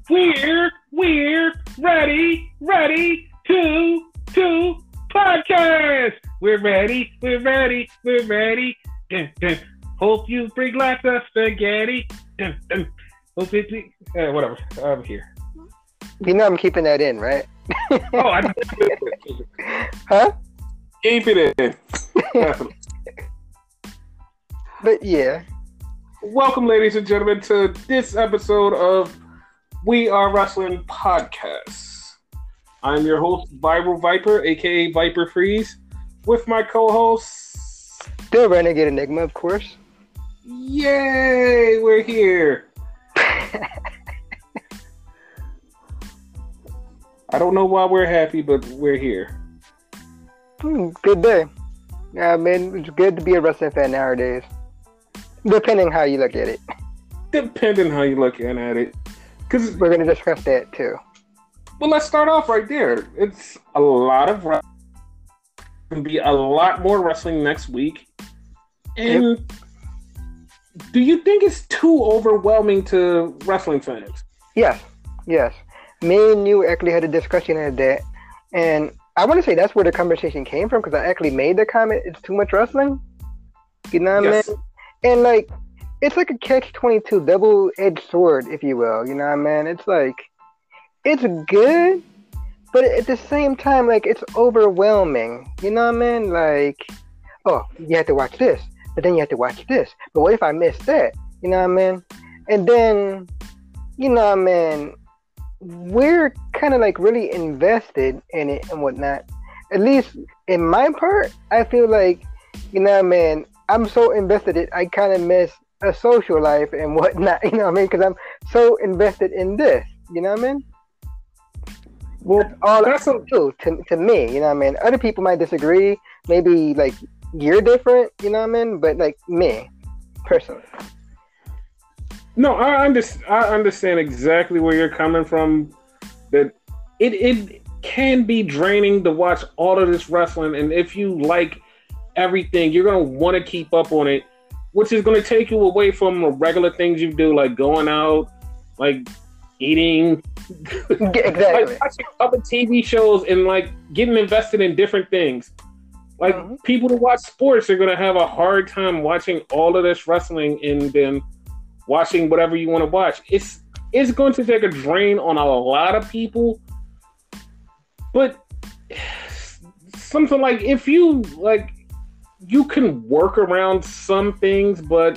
We're ready to podcast. We're ready. Dun, dun. Hope you bring lots of spaghetti. Dun, dun. Hope it, whatever. I'm here. You know I'm keeping that in, right? Oh, I Huh? keep it in. Definitely. But yeah. Welcome, ladies and gentlemen, to this episode of We Are Wrestling Podcast. I'm your host, Viral Viper, aka Viper Freeze, with my co-hosts. The Renegade Enigma, of course. Yay, we're here. I don't know why we're happy, but we're here. Good day. Yeah, man, it's good to be a wrestling fan nowadays. Depending how you look at it. Depending how you're looking at it. Because we're going to discuss that too. Well, let's start off right there. It's a lot of wrestling. Going to be a lot more wrestling next week. And do you think it's too overwhelming to wrestling fans? Yes. Me and you actually had a discussion of that. And I want to say that's where the conversation came from, because I actually made the comment, it's too much wrestling. You know what I mean? And like, it's like a catch-22, double-edged sword, if you will. You know what I mean? It's like, it's good, but at the same time, like, it's overwhelming. You know what I mean? Like, oh, you have to watch this, but then you have to watch this. But what if I miss that? You know what I mean? And then, you know what I mean? We're kind of like really invested in it and whatnot. At least in my part, I feel like, you know what I mean? I'm so invested in it, I kind of miss a social life and whatnot, you know what I mean? Because I'm so invested in this, you know what I mean? Well, all that's true to me, you know what I mean? Other people might disagree. Maybe like you're different, you know what I mean? But like me, personally. No, I understand exactly where you're coming from. That it can be draining to watch all of this wrestling, and if you like everything, you're going to want to keep up on it, which is going to take you away from the regular things you do, like going out, like eating, exactly, like watching other TV shows, and like getting invested in different things. Like people who watch sports are going to have a hard time watching all of this wrestling and then watching whatever you want to watch. It's going to take a drain on a lot of people, but something like, if you like, you can work around some things, but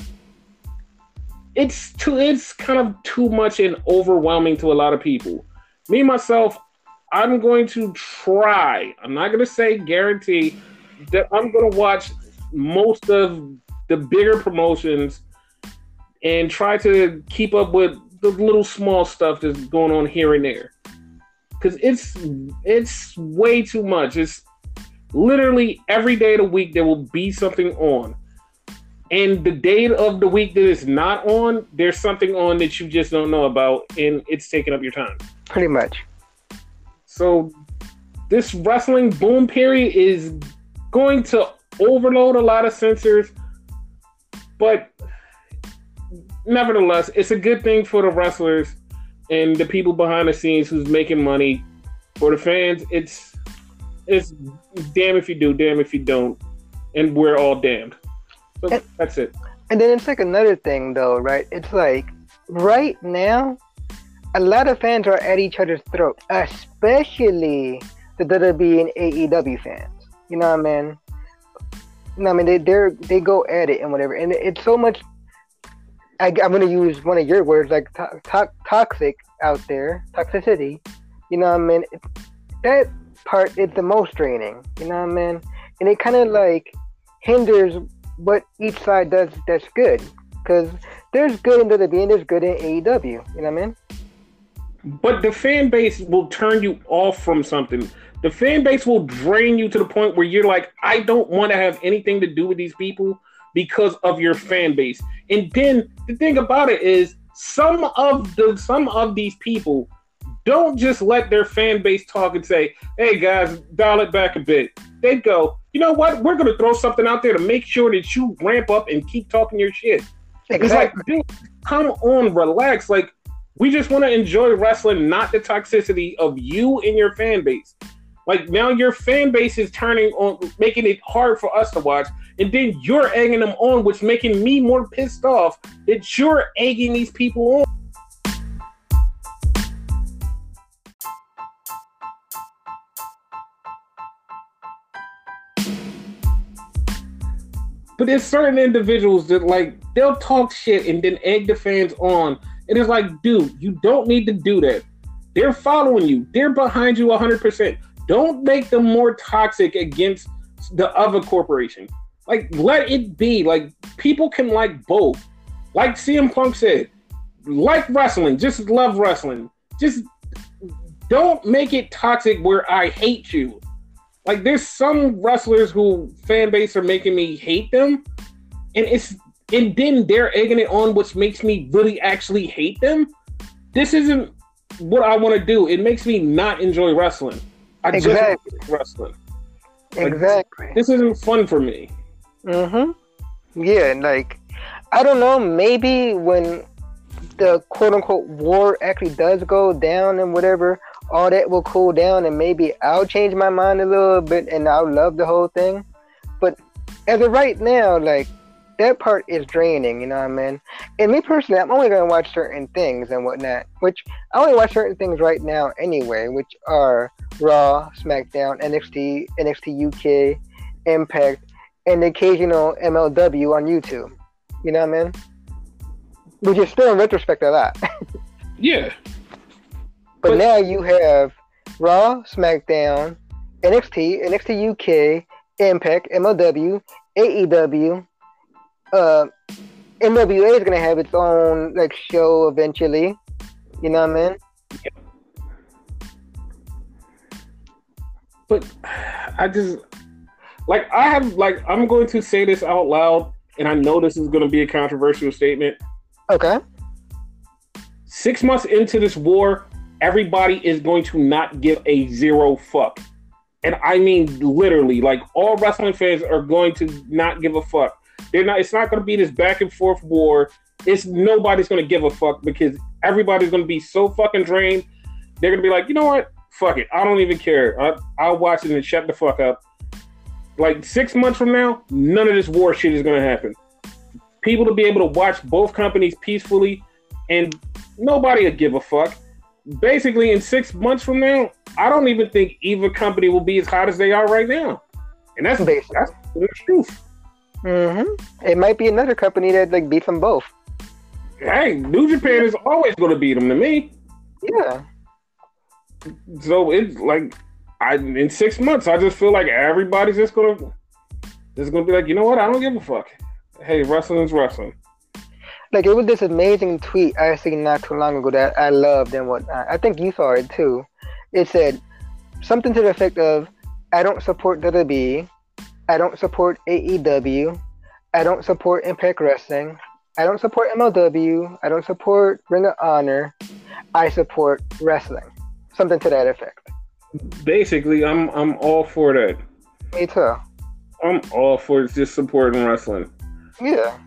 it's kind of too much and overwhelming to a lot of people. Me, myself, I'm going to try. I'm not going to say guarantee that I'm going to watch most of the bigger promotions and try to keep up with the little small stuff that's going on here and there. Because it's way too much. It's literally every day of the week there will be something on. And the day of the week that is not on, there's something on that you just don't know about, and it's taking up your time. Pretty much. So this wrestling boom period is going to overload a lot of censors, but nevertheless, it's a good thing for the wrestlers and the people behind the scenes who's making money. For the fans, it's damn if you do, damn if you don't, and we're all damned. So that's it. And then it's like another thing, though, right? It's like right now, a lot of fans are at each other's throat, especially the WWE and AEW fans. You know what I mean? You know what I mean? They go at it and whatever, and it's so much. I'm going to use one of your words, like toxic out there, toxicity. You know what I mean? That part is the most draining. You know what I mean? And it kind of like hinders what each side does that's good. Because there's good in WWE and there's good in AEW. You know what I mean? But the fan base will turn you off from something. The fan base will drain you to the point where you're like, I don't want to have anything to do with these people because of your fan base. And then the thing about it is some of these people don't just let their fan base talk and say, hey guys, dial it back a bit. They go, you know what? We're going to throw something out there to make sure that you ramp up and keep talking your shit. Exactly. It's like, dude, come on, relax. Like, We just want to enjoy wrestling, not the toxicity of you and your fan base. Like, now your fan base is turning on, making it hard for us to watch, and then you're egging them on, which making me more pissed off that you're egging these people on. But there's certain individuals that, like, they'll talk shit and then egg the fans on. And it's like, dude, you don't need to do that. They're following you. They're behind you 100%. Don't make them more toxic against the other corporation. Like, let it be. Like, people can like both. Like CM Punk said, like wrestling. Just love wrestling. Just don't make it toxic where I hate you. Like, there's some wrestlers who fan base are making me hate them, and then they're egging it on, which makes me really actually hate them. This isn't what I want to do. It makes me not enjoy wrestling. I just enjoy wrestling. Like, exactly. This isn't fun for me. Mm-hmm. Yeah, like, I don't know, maybe when the quote-unquote war actually does go down and whatever, all that will cool down, and maybe I'll change my mind a little bit and I'll love the whole thing. But as of right now, like, that part is draining, you know what I mean? And me personally, I'm only going to watch certain things and whatnot, which I only watch certain things right now anyway, which are Raw, SmackDown, NXT, NXT UK, Impact, and the occasional MLW on YouTube. You know what I mean? Which is still in retrospect a lot. Yeah. But now you have Raw, SmackDown, NXT, NXT UK, Impact, MLW, AEW. NWA is gonna have its own like show eventually. You know what I mean? Yeah. But I just like I'm going to say this out loud, and I know this is going to be a controversial statement. Okay. 6 months into this war, everybody is going to not give a zero fuck. And I mean literally, like, all wrestling fans are going to not give a fuck. It's not going to be this back and forth war. Nobody's going to give a fuck because everybody's going to be so fucking drained. They're going to be like, you know what? Fuck it. I don't even care. I'll watch it and shut the fuck up. Like, 6 months from now, none of this war shit is going to happen. People to be able to watch both companies peacefully, and nobody will give a fuck. Basically, in 6 months from now, I don't even think either company will be as hot as they are right now. And that's the truth. Mm-hmm. It might be another company that like beats them both. Hey, New Japan is always going to beat them to me. Yeah. So it's like, in 6 months, I just feel like everybody's just going to be like, you know what? I don't give a fuck. Hey, wrestling is wrestling. Like, it was this amazing tweet I seen not too long ago that I loved and whatnot. I think you saw it too. It said something to the effect of, I don't support WWE. I don't support AEW. I don't support Impact Wrestling. I don't support MLW. I don't support Ring of Honor. I support wrestling. Something to that effect. Basically, I'm all for that. Me too. I'm all for just supporting wrestling. Yeah.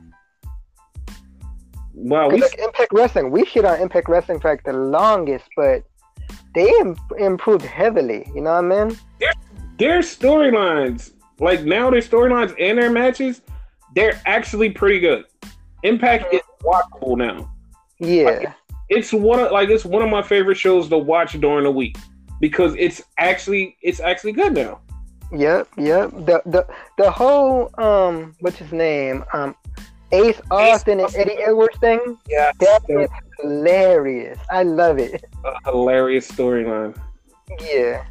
Wow, like Impact Wrestling, we shit on Impact Wrestling for like the longest, but they improved heavily. You know what I mean? Their storylines, like now their storylines and their matches, they're actually pretty good. Impact is watchable now. Yeah, like, it's one of my favorite shows to watch during the week because it's actually good now. Yep. The whole what's his name? Ace Austin and Eddie Edwards thing. Yeah, that is hilarious. I love it. A hilarious storyline. Yeah.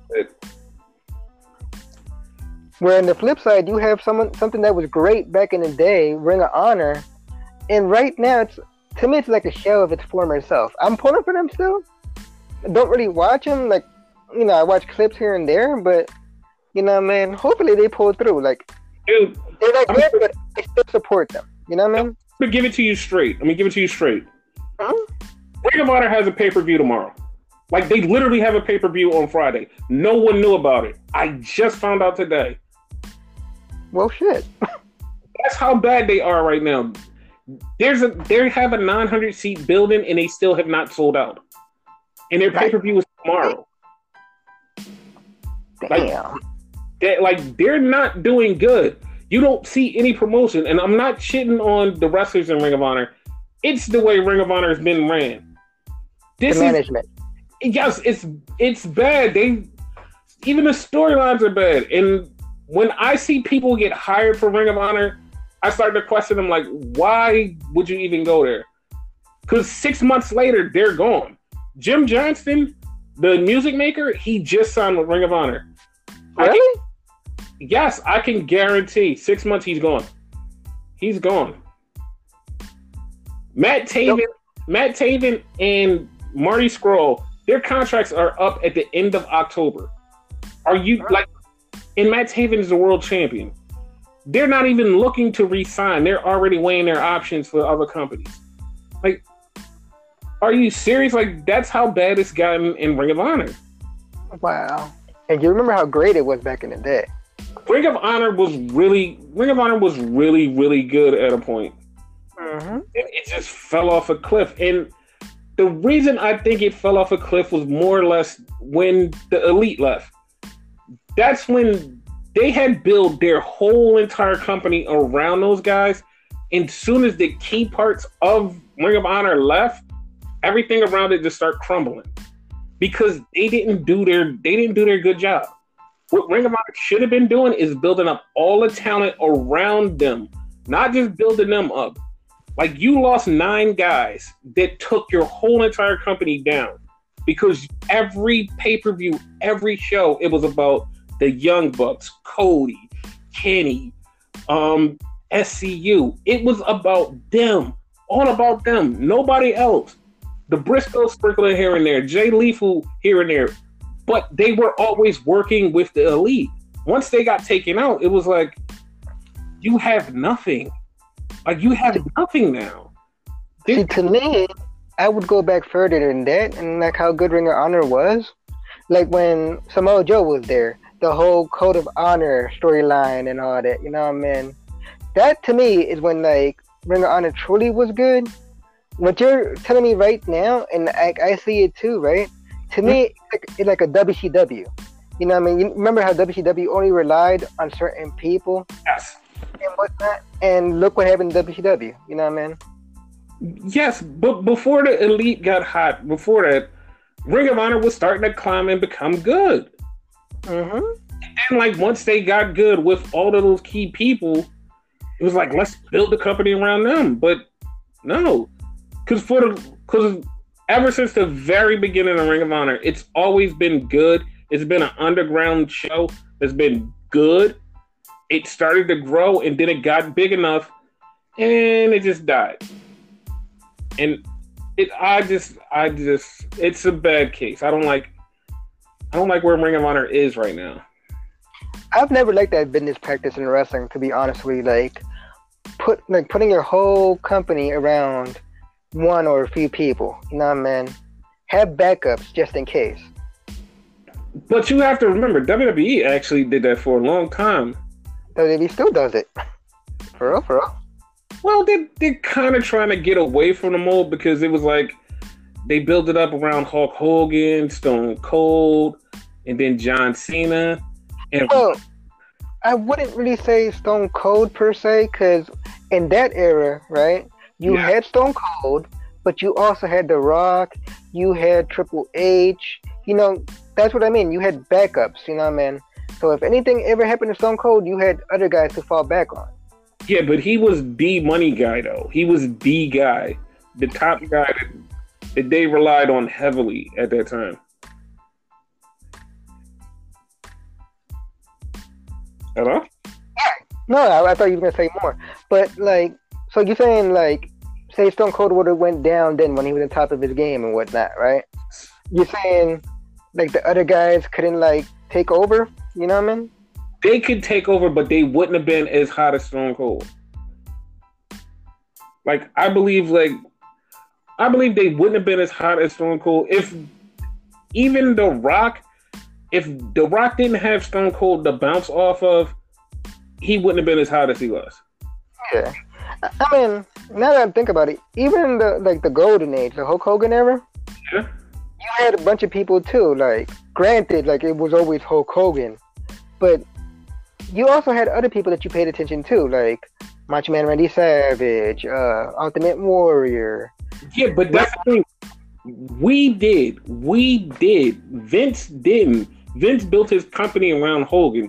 Where on the flip side, you have something that was great back in the day, Ring of Honor, and right now to me it's like a shell of its former self. I'm pulling for them still. I don't really watch them, like, you know, I watch clips here and there, but you know what I mean? Hopefully they pull through. Like, dude, they're not good, but I still support them. You know what I mean? Let me give it to you straight. Huh? Ring of Honor has a pay-per-view tomorrow. Like, they literally have a pay-per-view on Friday. No one knew about it. I just found out today. Well, shit. That's how bad they are right now. They have a 900 seat building and they still have not sold out. And their pay-per-view is tomorrow. Damn. They're not doing good. You don't see any promotion, and I'm not shitting on the wrestlers in Ring of Honor. It's the way Ring of Honor has been ran. The management. Yes, it's bad. Even the storylines are bad. And when I see people get hired for Ring of Honor, I start to question them, like, why would you even go there? Because 6 months later, they're gone. Jim Johnston, the music maker, he just signed with Ring of Honor. Really? Yes, I can guarantee 6 months he's gone. He's gone. Matt Taven and Marty Scurll, their contracts are up at the end of October. And Matt Taven is the world champion. They're not even looking to re-sign. They're already weighing their options for other companies. Like, are you serious? Like, that's how bad it's gotten in Ring of Honor. Wow. And you remember how great it was back in the day. Ring of Honor was really, really good at a point. Mm-hmm. It just fell off a cliff. And the reason I think it fell off a cliff was more or less when the Elite left. That's when they had built their whole entire company around those guys. And as soon as the key parts of Ring of Honor left, everything around it just started crumbling because they didn't do their good job. What Ring of Honor should have been doing is building up all the talent around them, not just building them up. Like, you lost 9 guys that took your whole entire company down because every pay-per-view, every show, it was about the Young Bucks, Cody, Kenny, SCU. It was about them, all about them, nobody else. The Briscoe sprinkling here and there, Jay Lethal here and there, but they were always working with the Elite. Once they got taken out, it was like, you have nothing. Like, you have nothing now. See, to me, I would go back further than that, and like how good Ring of Honor was. Like when Samoa Joe was there, the whole Code of Honor storyline and all that, you know what I mean? That to me is when like Ring of Honor truly was good. What you're telling me right now, and I see it too, right? To me, it's like a WCW. You know what I mean? You remember how WCW only relied on certain people? Yes. And whatnot? And look what happened to WCW. You know what I mean? Yes, but before the Elite got hot, before that, Ring of Honor was starting to climb and become good. Mm-hmm. And like once they got good with all of those key people, it was like, let's build the company around them. But no, because ever since the very beginning of Ring of Honor, it's always been good. It's been an underground show that's been good. It started to grow, and then it got big enough, and it just died. And it's a bad case. I don't like where Ring of Honor is right now. I've never liked that business practice in wrestling, to be honest with you. Like putting your whole company around one or a few people. You know what I mean? Have backups just in case. But you have to remember, WWE actually did that for a long time. WWE still does it. For real. Well, they're kind of trying to get away from the mold because it was like they built it up around Hulk Hogan, Stone Cold, and then John Cena. And well, I wouldn't really say Stone Cold per se, because in that era, right, you had Stone Cold, but you also had The Rock, you had Triple H. You know, that's what I mean. You had backups, you know what I mean? So if anything ever happened to Stone Cold, you had other guys to fall back on. Yeah, but he was the money guy, though. He was the guy, the top guy that they relied on heavily at that time. Hello? No, I thought you were going to say more. But, like, so you're saying, like, say Stone Cold would have went down then when he was on top of his game and whatnot, right? You're saying, like, the other guys couldn't, like, take over? You know what I mean? They could take over, but they wouldn't have been as hot as Stone Cold. Like, I believe they wouldn't have been as hot as Stone Cold if even The Rock, if The Rock didn't have Stone Cold to bounce off of, he wouldn't have been as hot as he was. Yeah. I mean, now that I think about it, even in the golden age, the Hulk Hogan era, Yeah. you had a bunch of people too. Like, granted, like it was always Hulk Hogan, but you also had other people that you paid attention to, like Macho Man Randy Savage, Ultimate Warrior. Yeah, but that's the thing. We did. Vince didn't. Vince built his company around Hogan.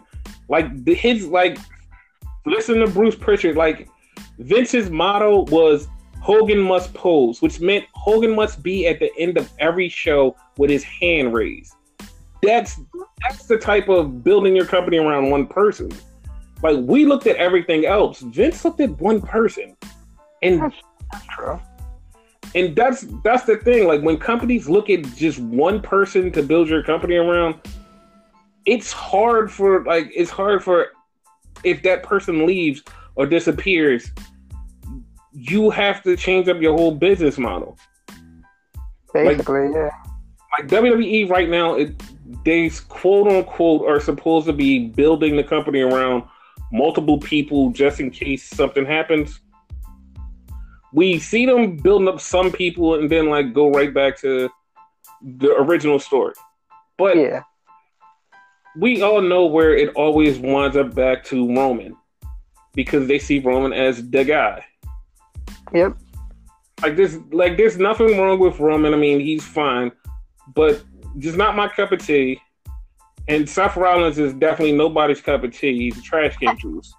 Listen to Bruce Pritchard. Like, Vince's motto was Hogan must pose, which meant Hogan must be at the end of every show with his hand raised. That's the type of building your company around one person. Like, we looked at everything else. Vince looked at one person. And that's true. And that's the thing. Like, when companies look at just one person to build your company around, it's hard for if that person leaves or disappears, you have to change up your whole business model. Basically, yeah. Like WWE right now, they quote unquote are supposed to be building the company around multiple people just in case something happens. We see them building up some people and then like go right back to the original story. But yeah, we all know where it always winds up back to Roman because they see Roman as the guy. Yep. There's nothing wrong with Roman. I mean, he's fine, but just not my cup of tea. And Seth Rollins is definitely nobody's cup of tea. He's a trash can juice.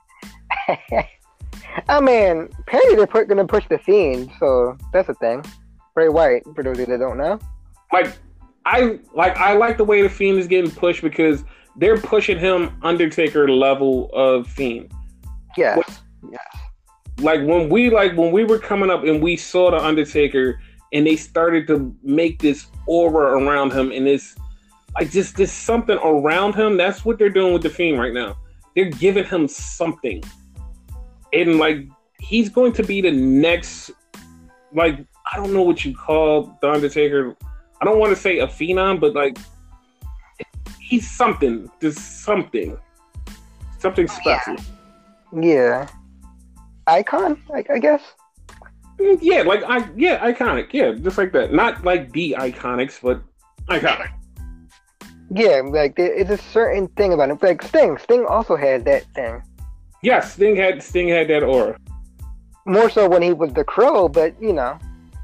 I mean, apparently they're going to push The Fiend, so that's a thing. Bray Wyatt, for those of you that don't know. I like the way The Fiend is getting pushed because they're pushing him Undertaker level of Fiend. Yes. Like when we were coming up and we saw the Undertaker and they started to make this aura around him and this something around him. That's what they're doing with The Fiend right now. They're giving him something. And like he's going to be the next, like, I don't know what you call the Undertaker. I don't want to say a phenom, but like he's something. There's something special. Yeah. Icon, I guess. Yeah, iconic. Yeah, just like that. Not like the Iconics, but iconic. Yeah, like it's a certain thing about him. Like Sting. Sting also had that thing. Yes, Sting had that aura. More so when he was the Crow, but you know.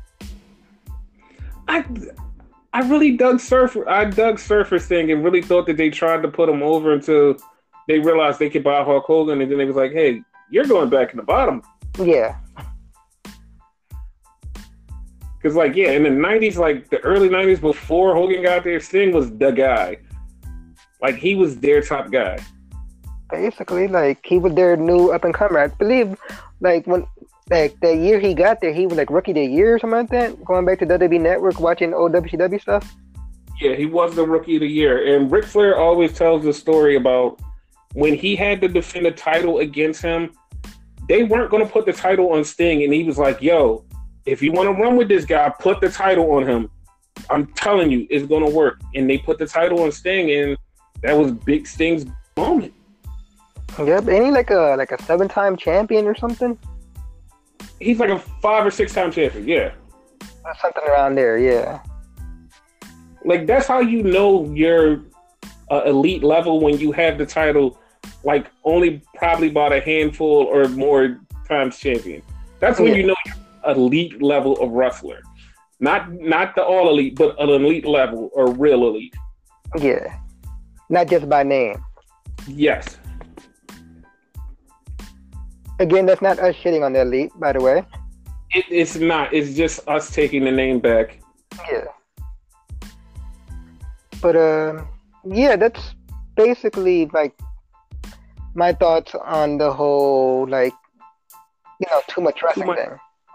I really dug Surfer Sting and really thought that they tried to put him over until they realized they could buy Hulk Hogan, and then they was like, "Hey, you're going back in the bottom." Yeah. Because like in the 90s, like the early 90s before Hogan got there, Sting was the guy. Like he was their top guy. Basically, like he was their new up and comer. I believe, like when the year he got there, he was like rookie of the year or something like that. Going back to WWE Network, watching old WCW stuff. Yeah, he was the rookie of the year, and Ric Flair always tells the story about when he had to defend a title against him. They weren't going to put the title on Sting, and he was like, "Yo, if you want to run with this guy, put the title on him. I'm telling you, it's going to work." And they put the title on Sting, and that was Big Sting's moment. Yep, ain't he like a 7-time champion or something? He's like a 5 or 6 time champion, yeah. Or something around there, yeah. Like that's how you know you're elite level when you have the title, like only probably about a handful or more times champion. That's when you know you're elite level of wrestler, not the all elite, but an elite level or real elite. Yeah, not just by name. Yes. Again, that's not us shitting on the elite, by the way. It's not. It's just us taking the name back. Yeah. But yeah, that's basically like my thoughts on the whole, like, too much wrestling thing.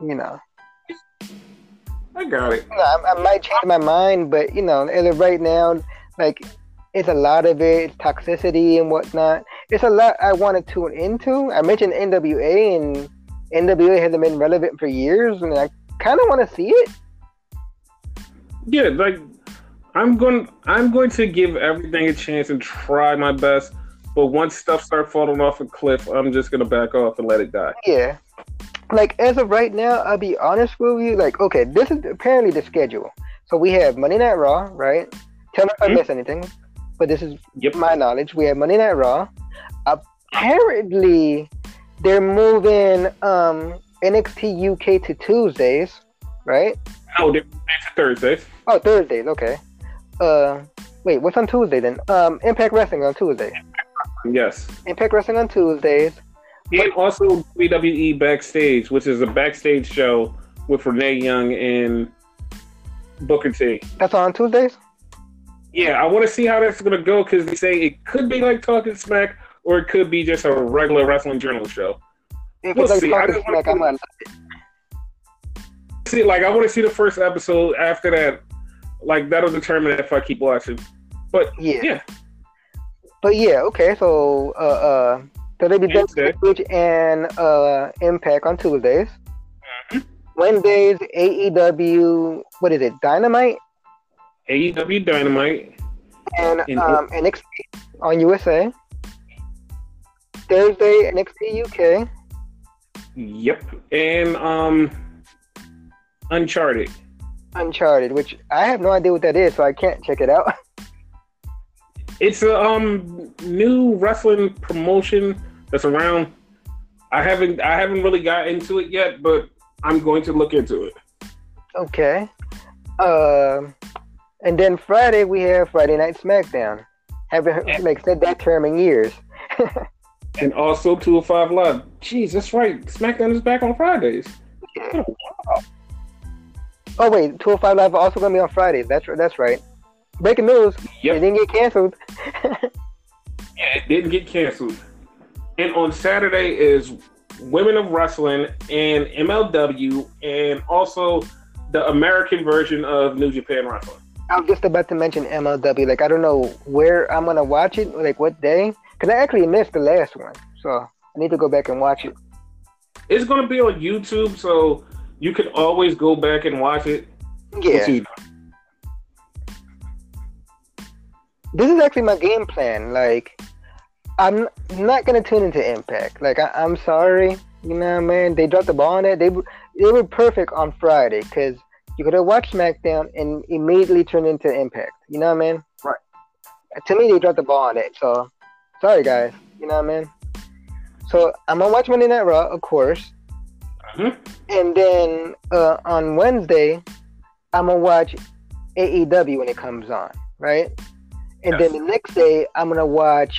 I got it. I might change my mind, but as of right now, like, it's a lot of it. It's toxicity and whatnot. It's a lot I want to tune into. I mentioned NWA, and NWA hasn't been relevant for years, and I kind of want to see it. Yeah, like I'm going to give everything a chance and try my best. But once stuff starts falling off a cliff, I'm just gonna back off and let it die. Yeah. Like as of right now, I'll be honest with you. Like, okay, this is apparently the schedule. So we have Monday Night Raw, right? Tell me if I miss anything, but this is my knowledge. We have Monday Night Raw. Apparently, they're moving NXT UK to Tuesdays, right? No, they're Thursdays. Oh, Thursdays. Okay. Wait, what's on Tuesday then? Impact Wrestling on Tuesday. Yes. Impact Wrestling on Tuesdays. And also WWE Backstage, which is a backstage show with Renee Young and Booker T. That's on Tuesdays? Yeah, I want to see how that's going to go because they say it could be like Talking Smack or it could be just a regular wrestling journal show. If it's like Talking Smack, I might see. Like, I want to see the first episode. After that, like, that'll determine if I keep watching. But, yeah. But, yeah, okay, so, so they be Backstage and Impact on Tuesdays. Mm-hmm. Wednesdays, AEW, what is it, Dynamite? AEW Dynamite. And NXT on USA. Thursday, NXT UK. Yep. And Uncharted. Uncharted, which I have no idea what that is, so I can't check it out. It's a new wrestling promotion that's around. I haven't really got into it yet, but I'm going to look into it. Okay. And then Friday we have Friday Night SmackDown. Haven't said that term in years. And also 205 Live. Jeez, that's right. SmackDown is back on Fridays. Yeah. Oh, wow. Oh wait, 205 Live also gonna be on Fridays. That's right. Breaking news. Yep. It didn't get canceled. Yeah, it didn't get canceled. And on Saturday is Women of Wrestling and MLW and also the American version of New Japan Wrestling. I was just about to mention MLW. Like, I don't know where I'm going to watch it, like what day. Because I actually missed the last one. So I need to go back and watch it. It's going to be on YouTube, so you can always go back and watch it. Yeah. This is actually my game plan. Like, I'm not going to tune into Impact. Like, I'm sorry. You know what I mean? They dropped the ball on it. They were perfect on Friday because you could have watched SmackDown and immediately turn into Impact. You know what I mean? Right. To me, they dropped the ball on it. So, sorry, guys. You know what I mean? So, I'm going to watch Monday Night Raw, of course. Mm-hmm. And then on Wednesday, I'm going to watch AEW when it comes on. Right? And then the next day, I'm going to watch,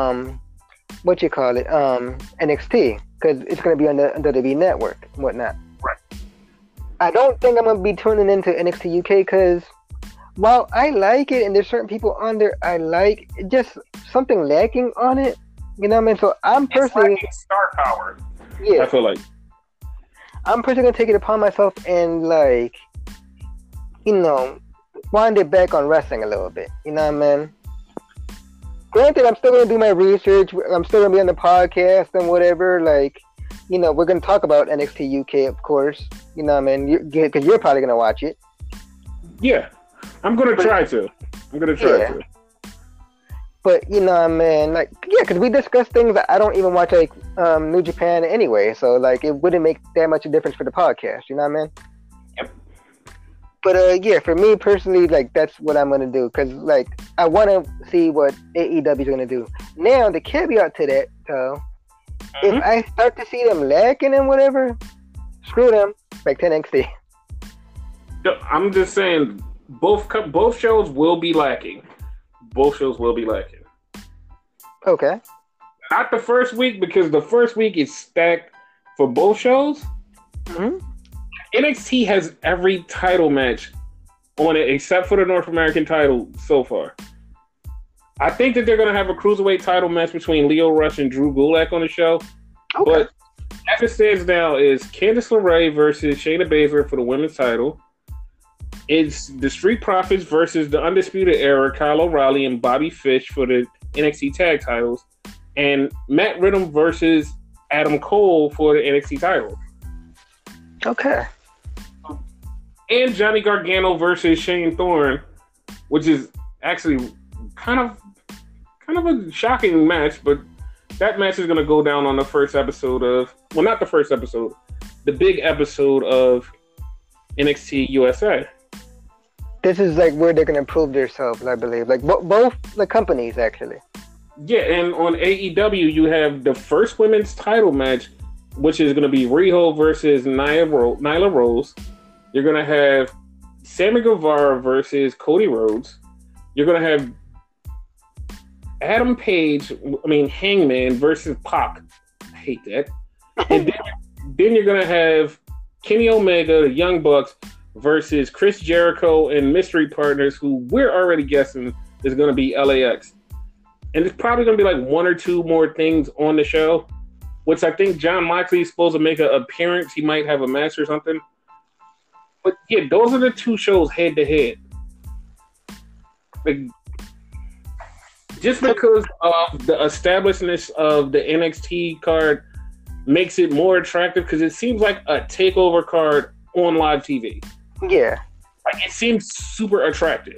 NXT. Because it's going to be on the WWE Network and whatnot. Right. I don't think I'm going to be tuning into NXT UK because while I like it and there's certain people on there I like, just something lacking on it. You know what I mean? So I'm personally... It's star power. Yeah. I feel like. I'm personally going to take it upon myself and like, wind it back on wrestling a little bit. You know what I mean? Granted, I'm still going to do my research. I'm still going to be on the podcast and whatever. Like, we're going to talk about NXT UK, of course. You know what I mean? Because you're probably going to watch it. Yeah. I'm going to try to. But, you know what I mean? Like, yeah, because we discuss things that I don't even watch, like, New Japan anyway. So, like, it wouldn't make that much a difference for the podcast. You know what I mean? Yep. But, yeah, for me personally, like, that's what I'm going to do. Because, like, I want to see what AEW is going to do. Now, the caveat to that, though, if I start to see them lacking and whatever, screw them. Back to NXT. I'm just saying, both shows will be lacking. Both shows will be lacking. Okay. Not the first week, because the first week is stacked for both shows. Mm-hmm. NXT has every title match on it except for the North American title so far. I think that they're going to have a cruiserweight title match between Lio Rush and Drew Gulak on the show. Okay. But as it stands now is Candice LeRae versus Shayna Baszler for the women's title. It's the Street Profits versus the Undisputed Era, Kyle O'Reilly and Bobby Fish for the NXT tag titles. And Matt Riddle versus Adam Cole for the NXT title. Okay. And Johnny Gargano versus Shane Thorne, which is actually kind of kind of a shocking match, but that match is going to go down on the first episode of, well, not the first episode, the big episode of NXT USA. This is like where they're going to prove themselves, I believe. Like both the companies, actually. Yeah, and on AEW, you have the first women's title match, which is going to be Riho versus Nyla Rose. You're going to have Sammy Guevara versus Cody Rhodes. You're going to have Hangman versus Pac. I hate that. And then you're going to have Kenny Omega, the Young Bucks, versus Chris Jericho and Mystery Partners, who we're already guessing is going to be LAX. And it's probably going to be like one or two more things on the show, which I think Jon Moxley is supposed to make an appearance. He might have a match or something. But yeah, those are the two shows head to head. Like, just because of the establishness of the NXT card makes it more attractive, because it seems like a takeover card on live TV. Yeah. Like, it seems super attractive.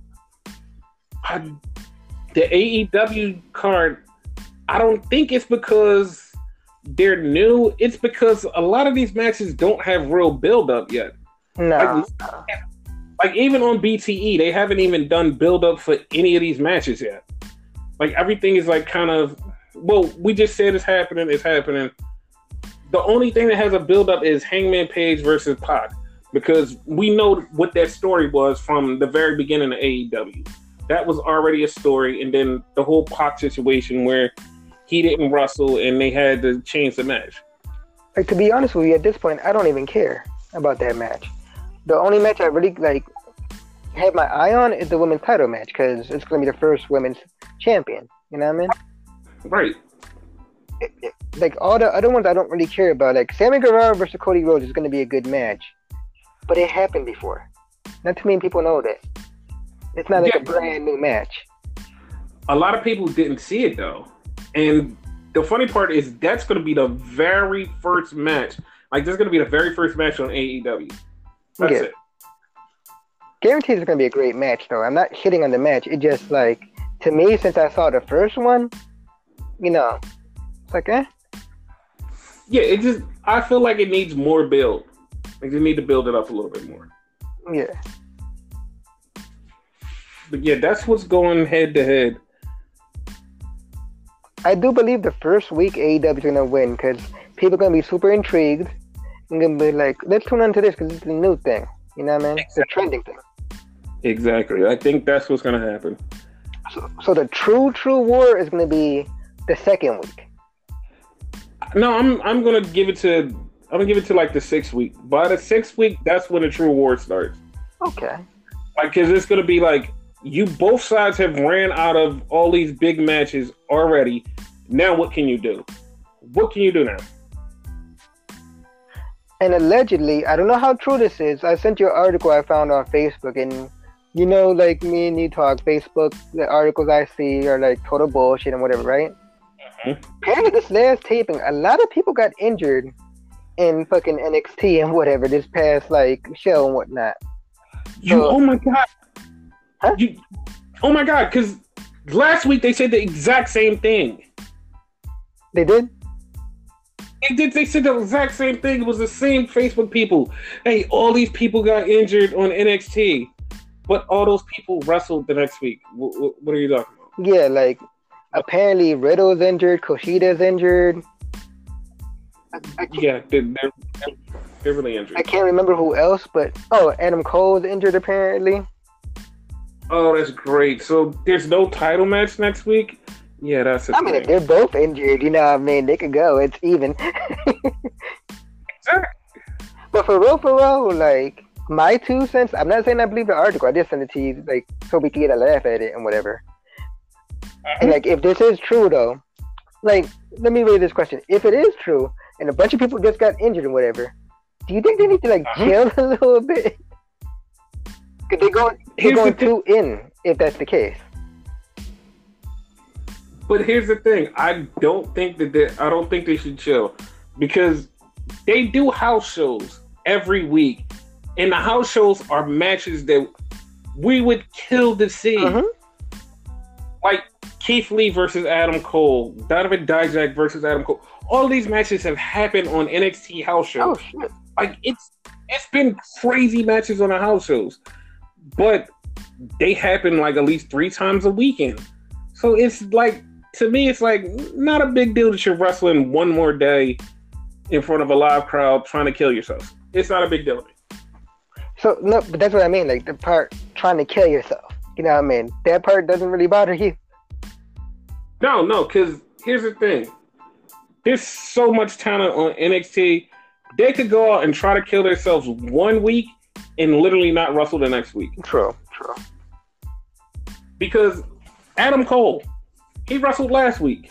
The AEW card, I don't think it's because they're new. It's because a lot of these matches don't have real build-up yet. No. Like even on BTE, they haven't even done build-up for any of these matches yet. Like, everything is like kind of, well, we just said it's happening. The only thing that has a build-up is Hangman Page versus Pac, because we know what that story was from the very beginning of AEW. That was already a story, and then the whole Pac situation where he didn't wrestle and they had to change the match. Like, to be honest with you, at this point, I don't even care about that match. The only match I really have my eye on is the women's title match, because it's going to be the first women's champion. You know what I mean? Right. Like, all the other ones I don't really care about. Like, Sammy Guevara versus Cody Rhodes is going to be a good match, but it happened before. Not too many people know that. It's not like a brand new match. A lot of people didn't see it, though. And the funny part is that's going to be the very first match. Like, this is going to be the very first match on AEW. That's it. Guaranteed it's going to be a great match, though. I'm not hitting on the match. It just, like, to me, since I saw the first one, you know, it's like, eh. Yeah, I feel like it needs more build. Like, they need to build it up a little bit more. Yeah. But yeah, that's what's going head to head. I do believe the first week AEW is going to win, because people are going to be super intrigued and going to be like, let's tune into this because it's a new thing. You know what I mean? Exactly. It's a trending thing. Exactly. I think that's what's going to happen. So the true war is going to be the second week. No, I'm going to give it to like the 6th week. By the 6th week, that's when the true war starts. Okay. Like, because it's going to be like, both sides have ran out of all these big matches already. Now what can you do? What can you do now? And allegedly, I don't know how true this is. I sent you an article I found on Facebook, and you know, like me and you talk, Facebook, the articles I see are like total bullshit and whatever, right? Mm-hmm. Apparently this last taping, a lot of people got injured in fucking NXT and whatever, this past like show and whatnot. Oh my God. Huh? Oh my God, because last week they said the exact same thing. They did? They said the exact same thing. It was the same Facebook people. Hey, all these people got injured on NXT, but all those people wrestled the next week. What are you talking about? Yeah, like, apparently Riddle's injured, Kushida's injured. Yeah, they're really injured. I can't remember who else, but Adam Cole's injured apparently. Oh, that's great. So there's no title match next week? Yeah, that's I mean, if they're both injured, you know what I mean? They could go. It's even. Sure. But for real, like, my 2 cents, I'm not saying I believe the article. I just sent it to you, like, so we can get a laugh at it and whatever. Mm-hmm. And, like, if this is true, though, like, let me read this question. If it is true, and a bunch of people just got injured and whatever, do you think they need to, like, chill a little bit? Because they're going too in, if that's the case. But here's the thing: I don't think they should chill, because they do house shows every week, and the house shows are matches that we would kill to see. Mm-hmm. Like Keith Lee versus Adam Cole, Donovan Dijak versus Adam Cole. All these matches have happened on NXT house shows. Oh shit! Like it's been crazy matches on the house shows, but they happen like at least 3 times a weekend. So it's like, to me, it's like not a big deal that you're wrestling one more day in front of a live crowd trying to kill yourself. It's not a big deal to me. So no, but that's what I mean. Like the part trying to kill yourself. You know what I mean? That part doesn't really bother you. No, because here's the thing. There's so much talent on NXT. They could go out and try to kill themselves one week and literally not wrestle the next week. True. Because Adam Cole, he wrestled last week.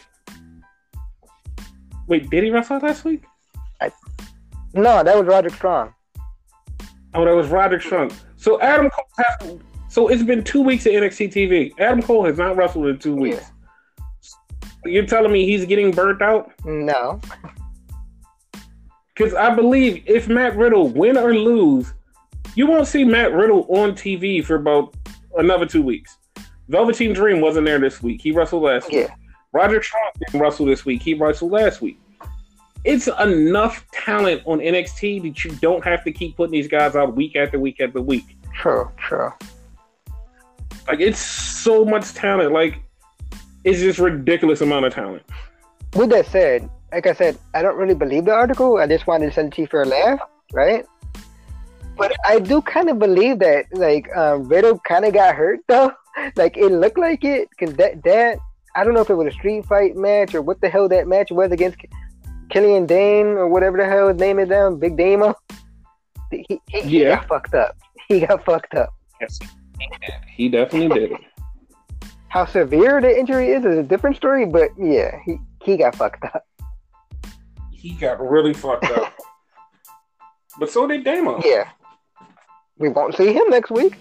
Wait, did he wrestle last week? No, that was Roderick Strong. Oh, that was Roderick Strong. So Adam Cole so it's been 2 weeks of NXT TV. Adam Cole has not wrestled in 2 weeks. Yeah. You're telling me he's getting burnt out? No. Because I believe if Matt Riddle win or lose, you won't see Matt Riddle on TV for about another 2 weeks. Velveteen Dream wasn't there this week. He wrestled last week. Roderick Strong didn't wrestle this week. He wrestled last week. It's enough talent on NXT that you don't have to keep putting these guys out week after week after week. True. Like, it's so much talent. Like, it's just ridiculous amount of talent. With that said, like I said, I don't really believe the article. I just wanted to send it to you for a laugh, right? But I do kind of believe that, like, Riddle kind of got hurt, though. Like, it looked like it, because that, I don't know if it was a street fight match or what the hell that match was against Killian Dane or whatever the hell his name is now, Big Damo. He got fucked up. Yes, he definitely did. How severe the injury is a different story, but yeah, he got fucked up. He got really fucked up. But so did Damo. Yeah. We won't see him next week.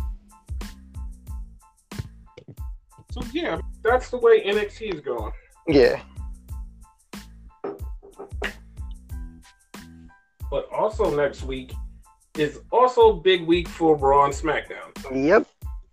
So yeah, that's the way NXT is going. Yeah. But also next week is also a big week for Raw and SmackDown. Yep.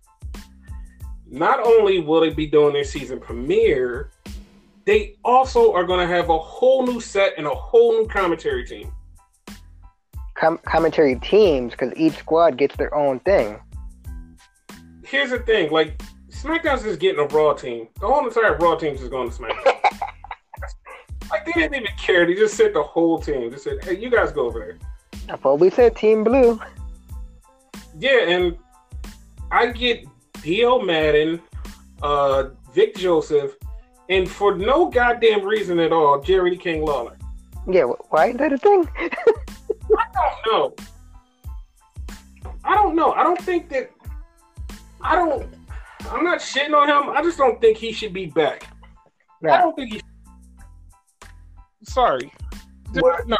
Not only will they be doing their season premiere, they also are going to have a whole new set and a whole new commentary team. Commentary teams, because each squad gets their own thing. Here's the thing, like, SmackDown's just getting a Raw team. The whole entire Raw team is going to SmackDown. Like, they didn't even care. They just sent the whole team. They said, hey, you guys go over there. That's what we said, Team Blue. Yeah, and I get D.L. Madden, Vic Joseph, and for no goddamn reason at all, Jerry the King Lawler. Yeah, why is that a thing? I don't know. I don't think that... I'm not shitting on him. I just don't think he should be back. Right. I don't think he... Sorry. No.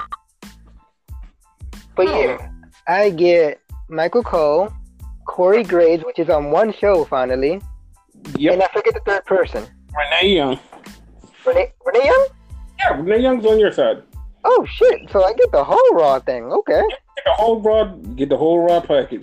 But yeah, I get Michael Cole, Corey Graves, which is on one show finally. Yep. And I forget the third person. Renee Young. Renee Young? Yeah, Renee Young's on your side. Oh shit! So I get the whole Raw thing. Okay. Get the whole Raw package.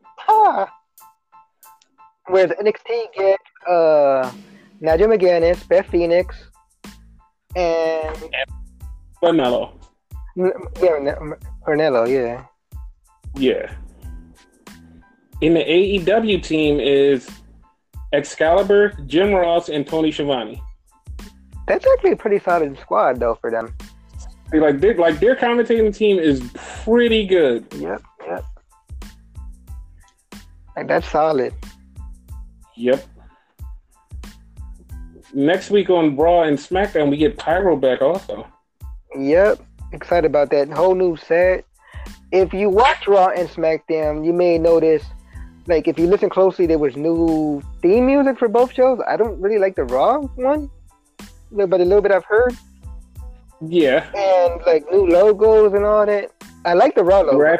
Whereas NXT get Nadia McGuinness, Beth Phoenix, and Ornello. Ornello, yeah. Yeah. In the AEW team is Excalibur, Jim Ross, and Tony Schiavone. That's actually a pretty solid squad, though, for them. Like their commentating team is pretty good. Yep. Like, that's solid. Yep. Next week on Raw and SmackDown, we get Pyro back also. Yep. Excited about that whole new set. If you watch Raw and SmackDown, you may notice, like, if you listen closely, there was new theme music for both shows. I don't really like the Raw one, but a little bit I've heard. Yeah. And, like, new logos and all that. I like the Raw logo.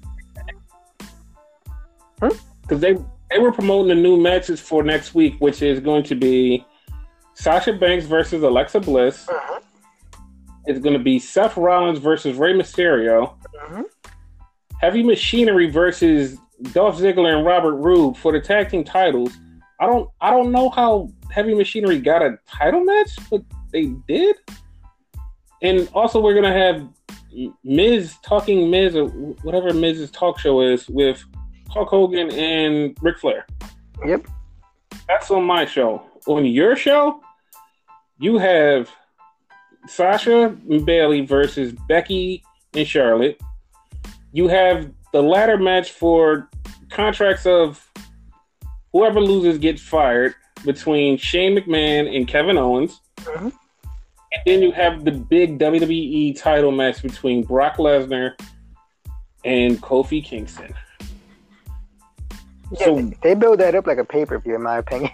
Because they were promoting the new matches for next week, which is going to be Sasha Banks versus Alexa Bliss. Uh-huh. It's going to be Seth Rollins versus Rey Mysterio. Uh-huh. Heavy Machinery versus Dolph Ziggler and Robert Roode for the tag team titles. I don't know how Heavy Machinery got a title match, but they did. And also, we're gonna have Talking Miz, or whatever Miz's talk show is, with Hulk Hogan and Ric Flair. Yep. That's on my show. On your show, you have Sasha and Bayley versus Becky and Charlotte. You have the ladder match for contracts of whoever loses gets fired between Shane McMahon and Kevin Owens. Mm-hmm. And then you have the big WWE title match between Brock Lesnar and Kofi Kingston. Yeah, so, they build that up like a pay-per-view, in my opinion.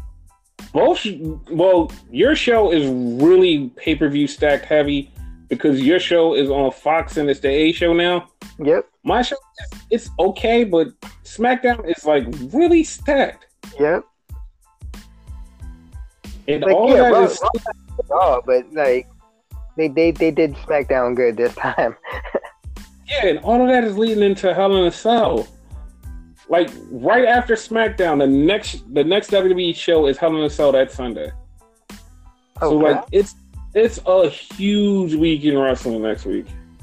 Your show is really pay-per-view stacked heavy because your show is on Fox and it's the A show now. Yep. My show, it's okay, but SmackDown is like really stacked. Yep. And like, all of that is... but like they did SmackDown good this time. Yeah, and all of that is leading into Hell in a Cell. Like right after SmackDown, the next WWE show is Hell in a Cell that Sunday. Okay. So like it's a huge week in wrestling next week.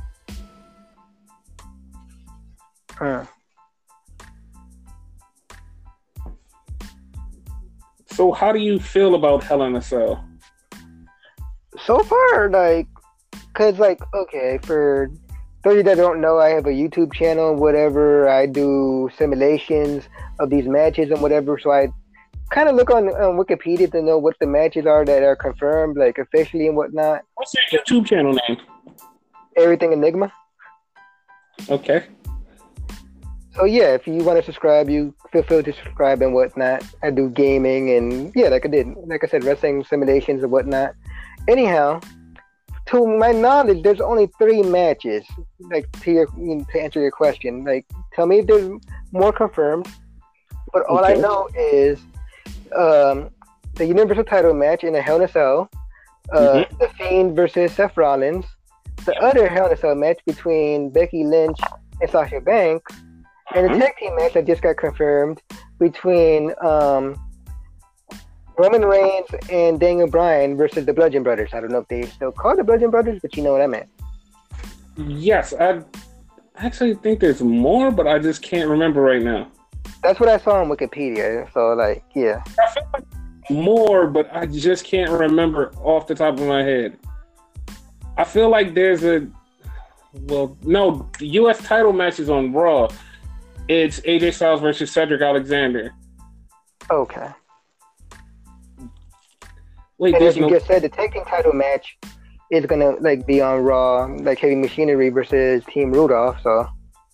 So how do you feel about Hell in a Cell? So far, like, cause like, okay, for those of you that don't know, I have a YouTube channel, whatever. I do simulations of these matches and whatever. So I kind of look on Wikipedia to know what the matches are that are confirmed, like officially and whatnot. What's your YouTube channel name? Everything Enigma. Okay. So yeah, if you want to subscribe, you feel free to subscribe and whatnot. I do gaming and yeah, like I said, wrestling simulations and whatnot. Anyhow, to my knowledge, there's only 3 matches. Like to answer your question, like tell me if there's more confirmed. But all I know is the Universal Title match in a Hell in a Cell, The Fiend versus Seth Rollins, the other Hell in a Cell match between Becky Lynch and Sasha Banks, and the tag team match that just got confirmed between Roman Reigns and Daniel Bryan versus the Bludgeon Brothers. I don't know if they still call the Bludgeon Brothers, but you know what I meant. Yes, I actually think there's more, but I just can't remember right now. That's what I saw on Wikipedia. So, like, yeah. I feel like more, but I just can't remember off the top of my head. I feel like there's the U.S. title matches on Raw. It's AJ Styles versus Cedric Alexander. Okay. Wait, and as you just said, the tag team title match is gonna like be on Raw, like Heavy Machinery versus Team Rudolph. So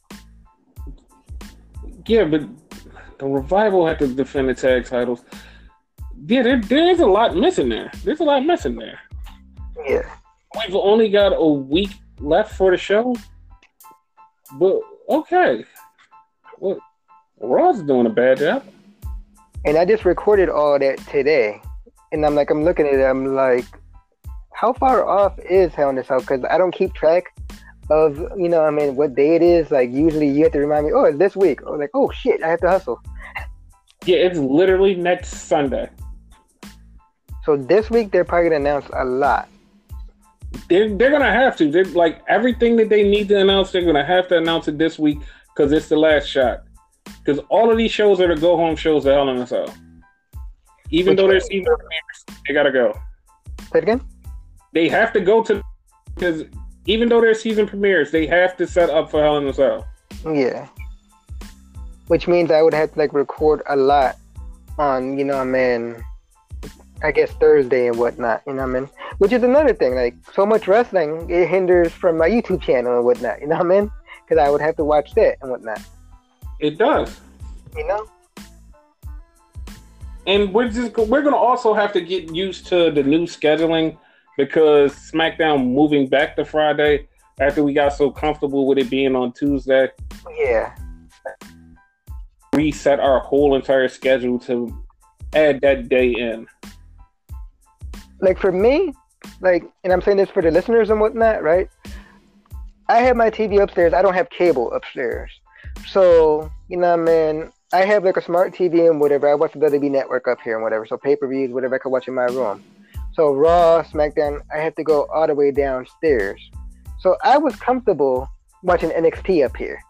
yeah, but the Revival had to defend the tag titles. Yeah, there's a lot missing there. There's a lot missing there. Yeah, we've only got a week left for the show, but okay. Well, Raw's doing a bad job. And I just recorded all that today. And I'm looking at it, I'm like, how far off is Hell in a Cell? Because I don't keep track of, what day it is. Like, usually you have to remind me, it's this week. Or like, oh shit, I have to hustle. Yeah, it's literally next Sunday. So this week, they're probably going to announce a lot. They're going to have to. They're like, everything that they need to announce, they're going to have to announce it this week because it's the last shot. Because all of these shows are the go-home shows of Hell in a Cell. Even though there's season premieres, they gotta go. Say it again? They have to go to, because even though there's season premieres, they have to set up for Hell in a Cell. Yeah. Which means I would have to record a lot on, I guess Thursday and whatnot, Which is another thing, so much wrestling, it hinders from my YouTube channel and whatnot, Because I would have to watch that and whatnot. It does. And we're gonna also have to get used to the new scheduling because SmackDown moving back to Friday after we got so comfortable with it being on Tuesday. Yeah. Reset our whole entire schedule to add that day in. Like for me, and I'm saying this for the listeners and whatnot, right? I have my TV upstairs. I don't have cable upstairs. So, I have like a smart TV and whatever. I watch the WWE Network up here and whatever. So pay-per-views, whatever I can watch in my room. So Raw, SmackDown, I have to go all the way downstairs. So I was comfortable watching NXT up here.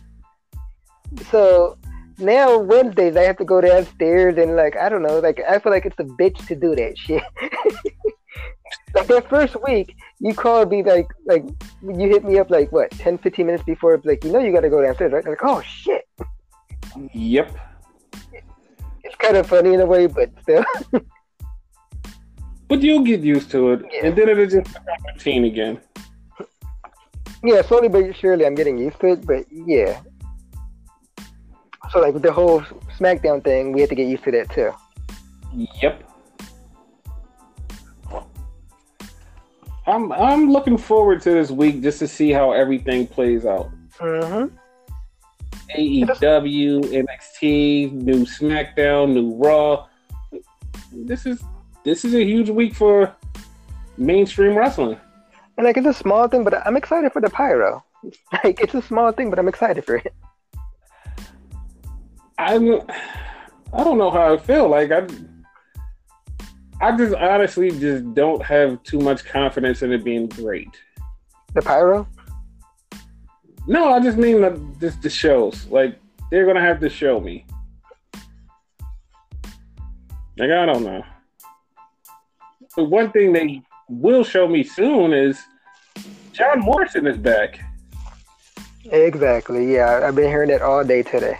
So now Wednesdays I have to go downstairs and like I don't know, like I feel like it's a bitch to do that shit. Like that first week, you called me like you hit me up like what 10, 15 minutes before, like you got to go downstairs, right? I'm like, oh shit. Yep. It's kind of funny in a way, but still. But you'll get used to it, and then it'll just become routine again. Yeah, slowly but surely I'm getting used to it, but yeah. So like with the whole SmackDown thing, we have to get used to that too. Yep. I'm looking forward to this week just to see how everything plays out. Mm-hmm. AEW, NXT, new SmackDown, new Raw. This is a huge week for mainstream wrestling. And like it's a small thing, but I'm excited for the pyro. Like it's a small thing, but I'm excited for it. I don't know how I feel. Like I just honestly just don't have too much confidence in it being great. The pyro? No, I just mean just the shows. Like they're gonna have to show me. Like I don't know. But one thing they will show me soon is John Morrison is back. Exactly. Yeah, I've been hearing that all day today.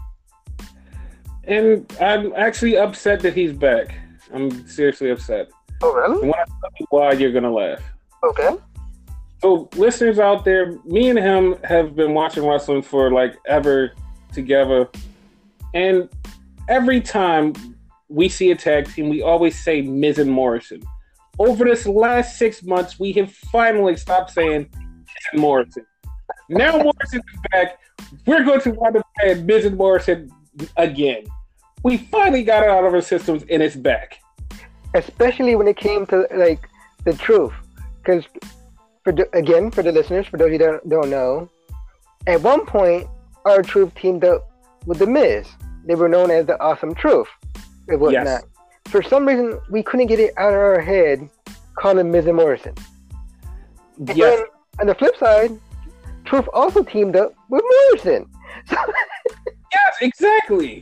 And I'm actually upset that he's back. I'm seriously upset. Oh, really? And when I tell you why, you're gonna laugh. Okay. So, listeners out there, me and him have been watching wrestling for like ever together, and every time we see a tag team, we always say Miz and Morrison. Over this last 6 months, we have finally stopped saying Miz and Morrison. Now Morrison is back. We're going to wind up saying Miz and Morrison again. We finally got it out of our systems, and it's back. Especially when it came to like the truth, because for the listeners, for those who don't know, at one point our Truth teamed up with the Miz. They were known as the Awesome Truth and whatnot. Yes. For some reason, we couldn't get it out of our head calling Miz and Morrison. And yes. Then, on the flip side, Truth also teamed up with Morrison. Yes, exactly.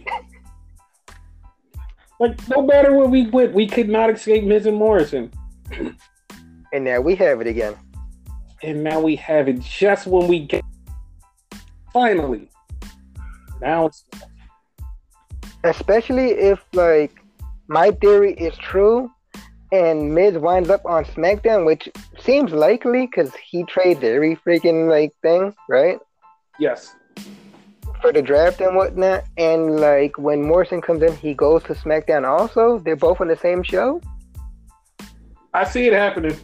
Like, no matter where we went, we could not escape Miz and Morrison. And now we have it again. And now we have it just when we get... Finally. Now it's... Especially if, like, my theory is true and Miz winds up on SmackDown, which seems likely because he trades every freaking, like, thing, right? Yes. For the draft and whatnot. And, like, when Morrison comes in, he goes to SmackDown also. They're both on the same show. I see it happening.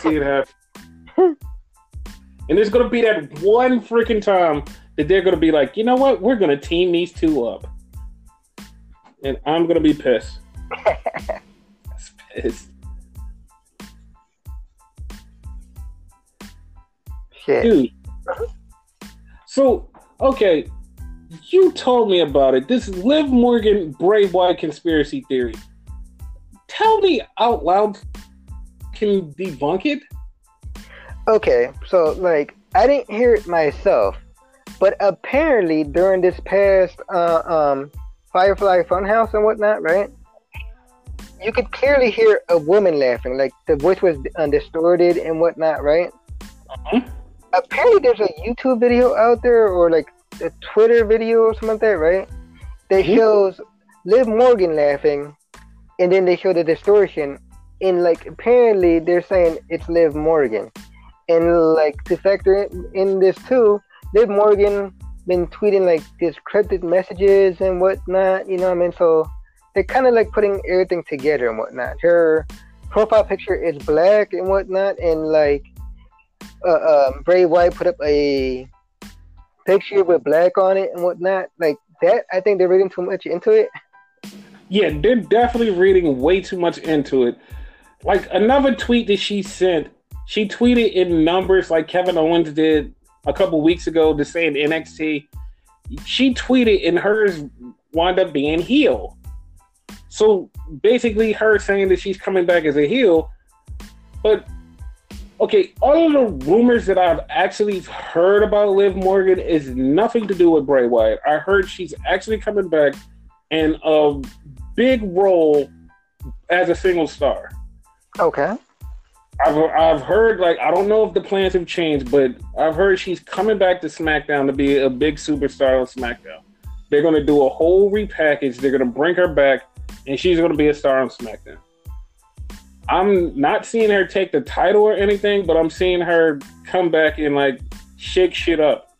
And there's going to be that one freaking time that they're going to be like, you know what? We're going to team these two up. And I'm going to be pissed. That's pissed. Shit. Dude. So, okay. You told me about it. This Liv Morgan Bray Wyatt conspiracy theory. Tell me out loud. Can debunk it? Okay, so like I didn't hear it myself, but apparently during this past Firefly Funhouse and whatnot, right? You could clearly hear a woman laughing, like the voice was distorted and whatnot, right? Uh-huh. Apparently, there's a YouTube video out there, or like a Twitter video or something like that, right? That shows Liv Morgan laughing, and then they show the distortion, and like apparently they're saying it's Liv Morgan. And like to factor in this too, Liv Morgan been tweeting like these cryptic messages and whatnot, you know what I mean? So they're kind of like putting everything together and whatnot. Her profile picture is black and whatnot, and like Bray Wyatt put up a picture with black on it and whatnot. Like that, I think they're reading too much into it. Yeah, they're definitely reading way too much into it. Like another tweet that she sent. She tweeted in numbers like Kevin Owens did a couple weeks ago to say in NXT. She tweeted in hers wound up being heel. So basically, her saying that she's coming back as a heel, but okay, all of the rumors that I've actually heard about Liv Morgan is nothing to do with Bray Wyatt. I heard she's actually coming back in a big role as a single star. Okay. I've heard, like, I don't know if the plans have changed, but I've heard she's coming back to SmackDown to be a big superstar on SmackDown. They're going to do a whole repackage. They're going to bring her back, and she's going to be a star on SmackDown. I'm not seeing her take the title or anything, but I'm seeing her come back and, like, shake shit up.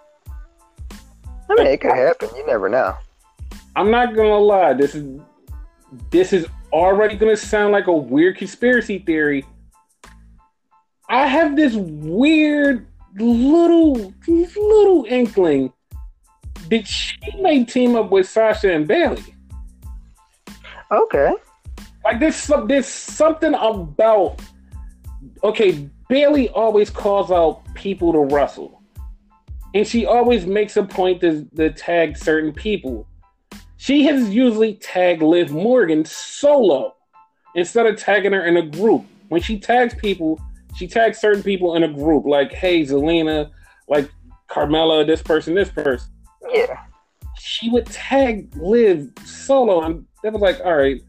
I mean, it could happen. You never know. I'm not going to lie. This is already going to sound like a weird conspiracy theory. I have this weird little inkling that she may team up with Sasha and Bayley. Okay. Like there's something about, okay, Bayley always calls out people to wrestle. And she always makes a point to tag certain people. She has usually tagged Liv Morgan solo instead of tagging her in a group. When she tags people, she tags certain people in a group, like, hey, Zelina, like Carmella, this person. Yeah. She would tag Liv solo, and that was like, all right,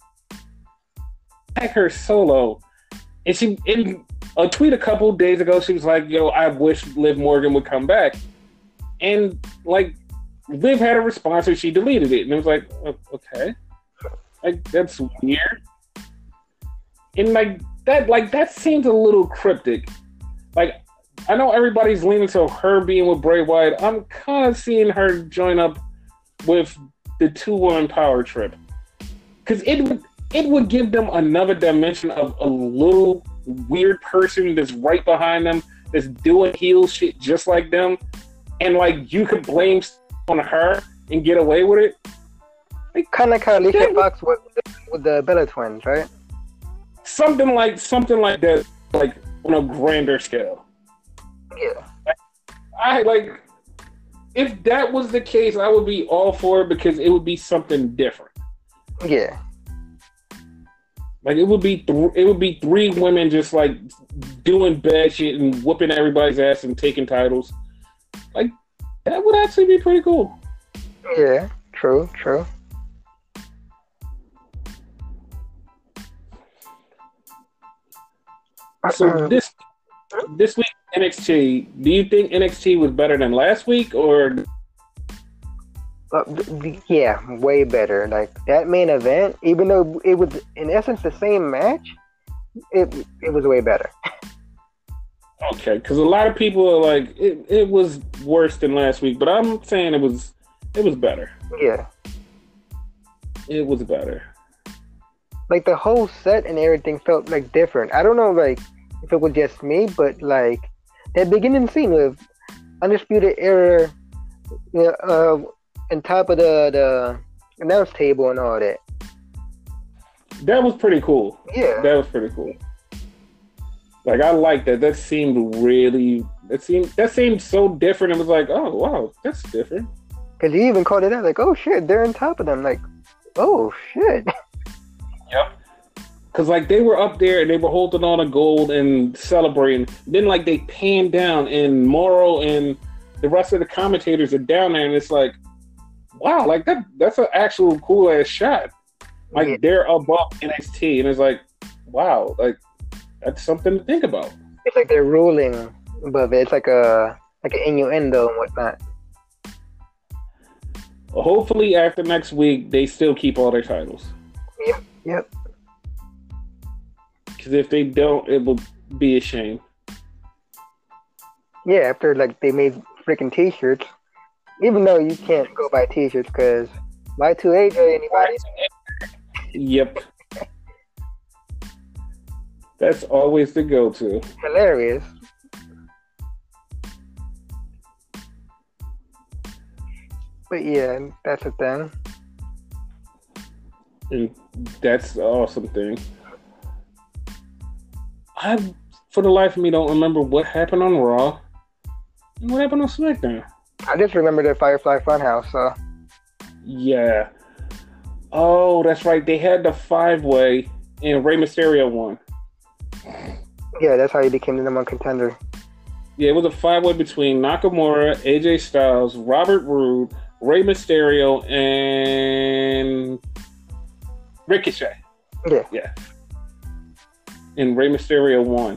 tag her solo. And she, in a tweet a couple days ago, she was like, yo, I wish Liv Morgan would come back. And, like, Liv had a response and she deleted it. And it was like, okay. Like, that's weird. And, that seems a little cryptic. Like, I know everybody's leaning to her being with Bray Wyatt. I'm kind of seeing her join up with the 2-woman power trip. Because it would give them another dimension of a little weird person that's right behind them, that's doing heel shit just like them. And, like, you could blame on her and get away with it. Like, kind of like Alicia Fox with the Bella Twins, right? Something like that, like on a grander scale. Yeah. I like, if that was the case, I would be all for it because it would be something different. Yeah. Like it would be 3 women just like doing bad shit and whooping everybody's ass and taking titles. Like that would actually be pretty cool. Yeah. True. So this week NXT, do you think NXT was better than last week or? Yeah, way better. Like that main event, even though it was in essence the same match, it was way better. Okay, because a lot of people are like it was worse than last week, but I'm saying it was better. Yeah, it was better. Like the whole set and everything felt like different. I don't know, like if it was just me, but like that beginning scene with Undisputed Era, on top of the announce table and all that. That was pretty cool. Yeah, that was pretty cool. Like I liked that. That seemed so different. It was like, oh wow, that's different. Because he even called it out, like, oh shit, they're on top of them. Like, oh shit. Yep. Because, like, they were up there and they were holding on to gold and celebrating. Then, like, they panned down and Morrow and the rest of the commentators are down there and it's like, wow, like, that's an actual cool-ass shot. Like, they're above NXT and it's like, wow, like, that's something to think about. It's like they're ruling above it. It's like an innuendo and whatnot. Hopefully, after next week, they still keep all their titles. Yep. Because if they don't, it will be a shame. Yeah, after like they made freaking t-shirts, even though you can't go buy t-shirts because Y2A anybody. Yep. That's always the go-to. Hilarious. But yeah, that's the thing. And that's the awesome thing. I, for the life of me, don't remember what happened on Raw and what happened on SmackDown. I just remember the Firefly Funhouse, so. Yeah. Oh, that's right. They had the 5-way, and Rey Mysterio won. Yeah, that's how he became the number one contender. Yeah, it was a 5-way between Nakamura, AJ Styles, Robert Roode, Rey Mysterio, and Ricochet. Yeah. Yeah. And Rey Mysterio won.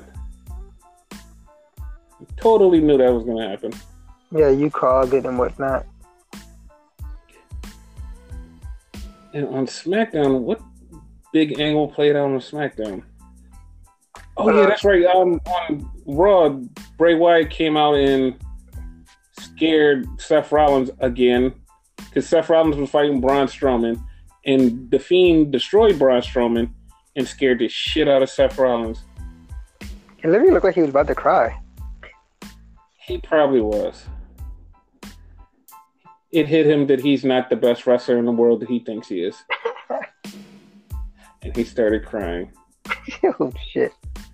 Totally knew that was going to happen. Yeah, you called it and whatnot. And on SmackDown, what big angle played out on SmackDown? Oh, yeah, that's right. On Raw, Bray Wyatt came out and scared Seth Rollins again because Seth Rollins was fighting Braun Strowman, and The Fiend destroyed Braun Strowman and scared the shit out of Seth Rollins. It literally looked like he was about to cry. He probably was. It hit him that he's not the best wrestler in the world that he thinks he is. And he started crying. Oh, shit.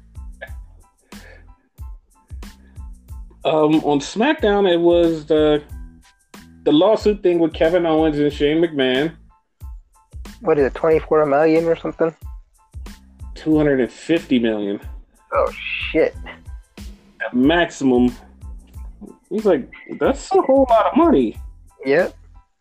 On SmackDown, it was the lawsuit thing with Kevin Owens and Shane McMahon. What is it, 24 million or something? 250 million. Oh, shit. At maximum. He's like, that's a whole lot of money. Yep.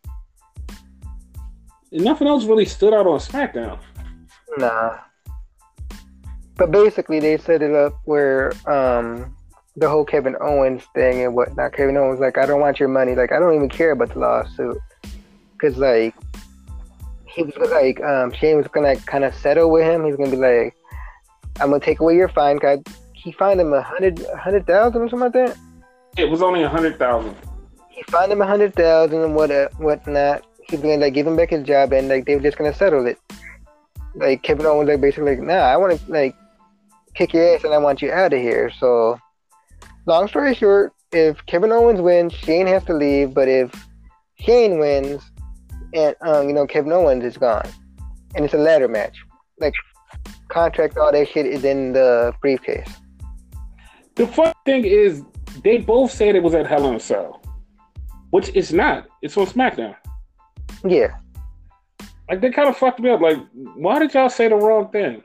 And nothing else really stood out on SmackDown. Nah. But basically, they set it up where the whole Kevin Owens thing and whatnot. Kevin Owens like, I don't want your money. Like, I don't even care about the lawsuit. Because, like, he was like, Shane was going to kind of settle with him. He's going to be like, I'm going to take away your fine. Cause he fined him 100,000 or something like that. It was only 100,000. He fined him 100,000 and whatnot. He's going to like give him back his job, and like they were just going to settle it. Like Kevin Owens like basically like, nah, I want to like kick your ass and I want you out of here. So, long story short, if Kevin Owens wins, Shane has to leave. But if Shane wins, and Kevin Owens is gone, and it's a ladder match, like contract, all that shit is in the briefcase. The fun thing is, they both said it was at Hell in a Cell, which it's not. It's on SmackDown. Yeah. Like, they kind of fucked me up. Like, why did y'all say the wrong thing?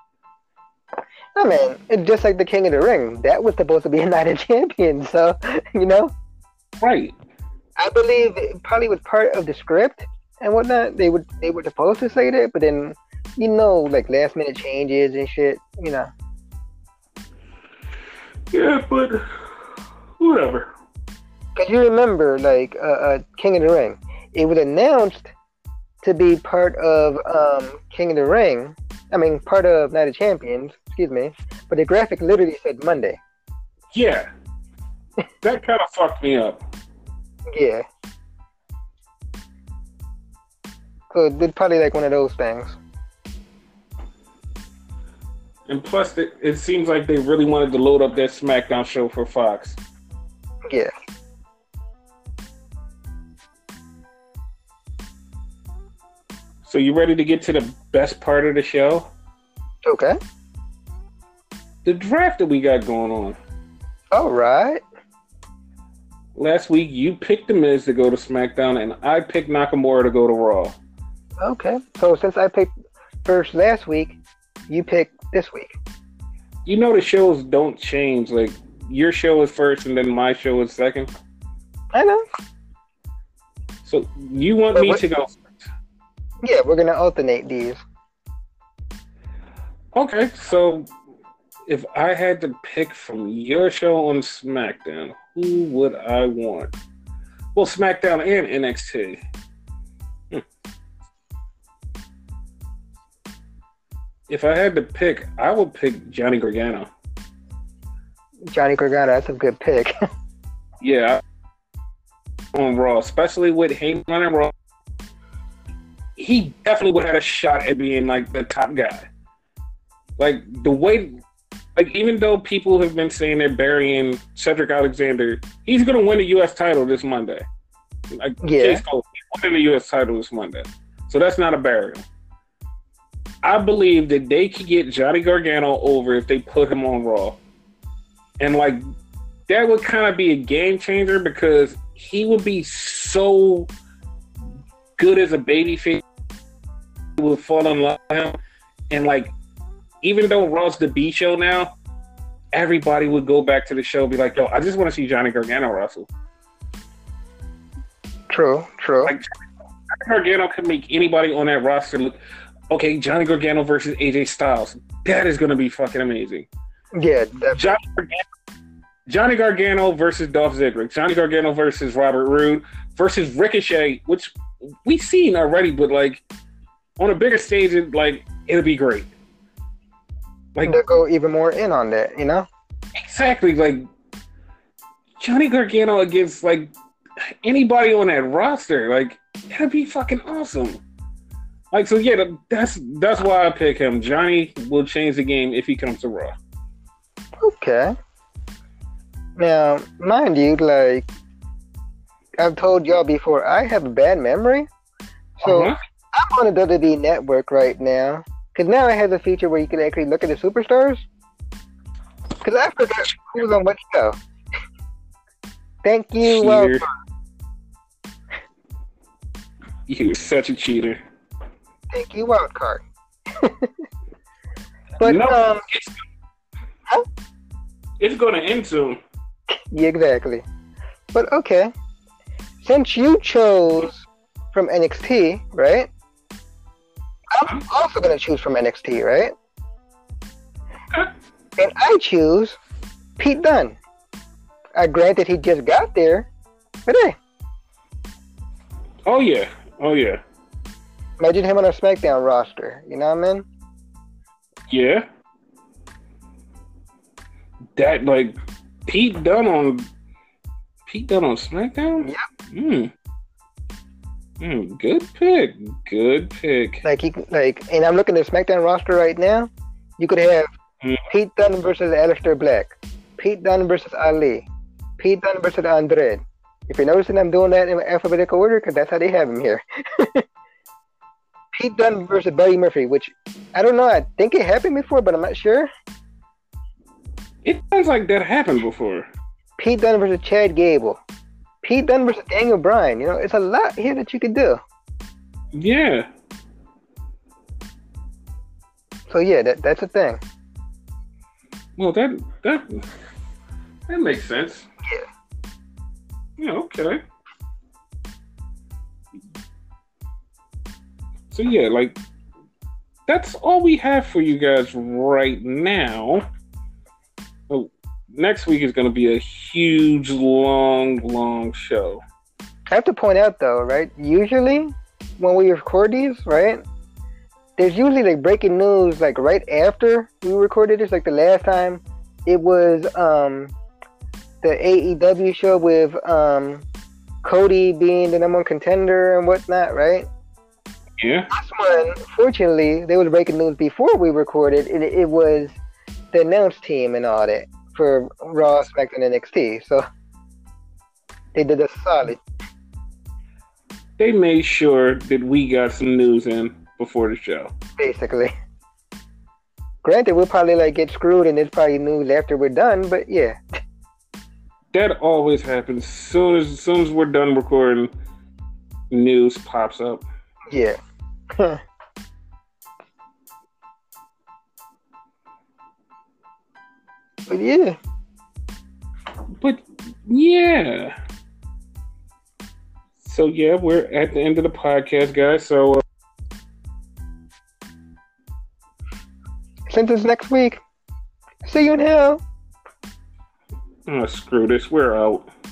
I mean, it's just like the King of the Ring. That was supposed to be a Night of Champions, so, Right. I believe it probably was part of the script and whatnot. They were supposed to say that, but then, like last minute changes and shit, Yeah, but whatever. Because you remember, like, King of the Ring, it was announced to be part of King of the Ring. I mean, part of Night of Champions, excuse me. But the graphic literally said Monday. Yeah. That kind of fucked me up. Yeah. So it's probably like one of those things. And plus, it seems like they really wanted to load up that SmackDown show for Fox. Yeah. So you ready to get to the best part of the show? Okay. The draft that we got going on. All right. Last week, you picked The Miz to go to SmackDown, and I picked Nakamura to go to Raw. Okay. So since I picked first last week, you picked this week. The shows don't change. Like, your show is first, and then my show is second. I know. So you want me to go first? Yeah, we're going to alternate these. Okay, so if I had to pick from your show on SmackDown, who would I want? Well, SmackDown and NXT. If I had to pick, I would pick Johnny Gargano. Johnny Gargano, that's a good pick. Yeah. On Raw, especially with Heyman running Raw. He definitely would have had a shot at being like the top guy. Like the way, like even though people have been saying they're burying Cedric Alexander, he's gonna win the U.S. title this Monday. Like, yeah, he's winning the U.S. title this Monday, so that's not a burial. I believe that they could get Johnny Gargano over if they put him on Raw, and like that would kind of be a game changer because he would be so good as a babyface would fall in love with him. And like, even though Raw's the B show now, everybody would go back to the show and be like, yo, I just want to see Johnny Gargano wrestle. True. Like, Johnny Gargano could make anybody on that roster look, okay, Johnny Gargano versus AJ Styles. That is going to be fucking amazing. Yeah, Johnny Gargano versus Dolph Ziggler. Johnny Gargano versus Robert Roode versus Ricochet, which we've seen already, but like on a bigger stage, it'll be great. Like, they'll go even more in on that, you know? Exactly. Like, Johnny Gargano against like anybody on that roster, like, that'd be fucking awesome. Like, so yeah, that's why I pick him. Johnny will change the game if he comes to Raw. Okay. Now, mind you, like I've told y'all before, I have a bad memory. So I'm on the WWE Network right now. Because now it has a feature where you can actually look at the superstars. Because I forgot who's on what show. Thank you. Cheater. You're such a cheater. Thank you, Wildcard. But, no, it's going to end soon. Yeah, exactly. But okay. Since you chose from NXT, right? I'm also going to choose from NXT, right? And I choose Pete Dunne. Granted, he just got there, but hey. Oh, yeah. Imagine him on a SmackDown roster. You know what I mean? Yeah. That, like, Pete Dunne on SmackDown? Yep. Good pick. And I'm looking at the SmackDown roster right now. You could have Pete Dunne versus Aleister Black, Pete Dunne versus Ali, Pete Dunne versus Andrade. If you're noticing, I'm doing that in alphabetical order because that's how they have him here. Pete Dunne versus Buddy Murphy, which I don't know. I think it happened before, but I'm not sure. It sounds like that happened before. Pete Dunne versus Chad Gable. Pete Dunne versus Daniel Bryan. You know, it's a lot here that you could do. Yeah. So yeah, that's a thing. Well, that makes sense. Yeah. Yeah. Okay. So yeah, like that's all we have for you guys right now. Oh, next week is going to be a huge, long show. I have to point out though, right? Usually when we record these, right? There's usually like breaking news like right after we recorded this. Like the last time, it was the AEW show with Cody being the number one contender and whatnot, right? Yeah. This one, fortunately, there was breaking news before we recorded. It was the announce team and all that for Raw, SmackDown, and NXT. So they did us solid. They made sure that we got some news in before the show. Basically. Granted, we'll probably like get screwed and it's probably news after we're done, but yeah. That always happens. Soon as we're done recording, news pops up. Yeah. But yeah. So yeah, we're at the end of the podcast, guys. So since it's next week, see you in hell. Oh, screw this. We're out.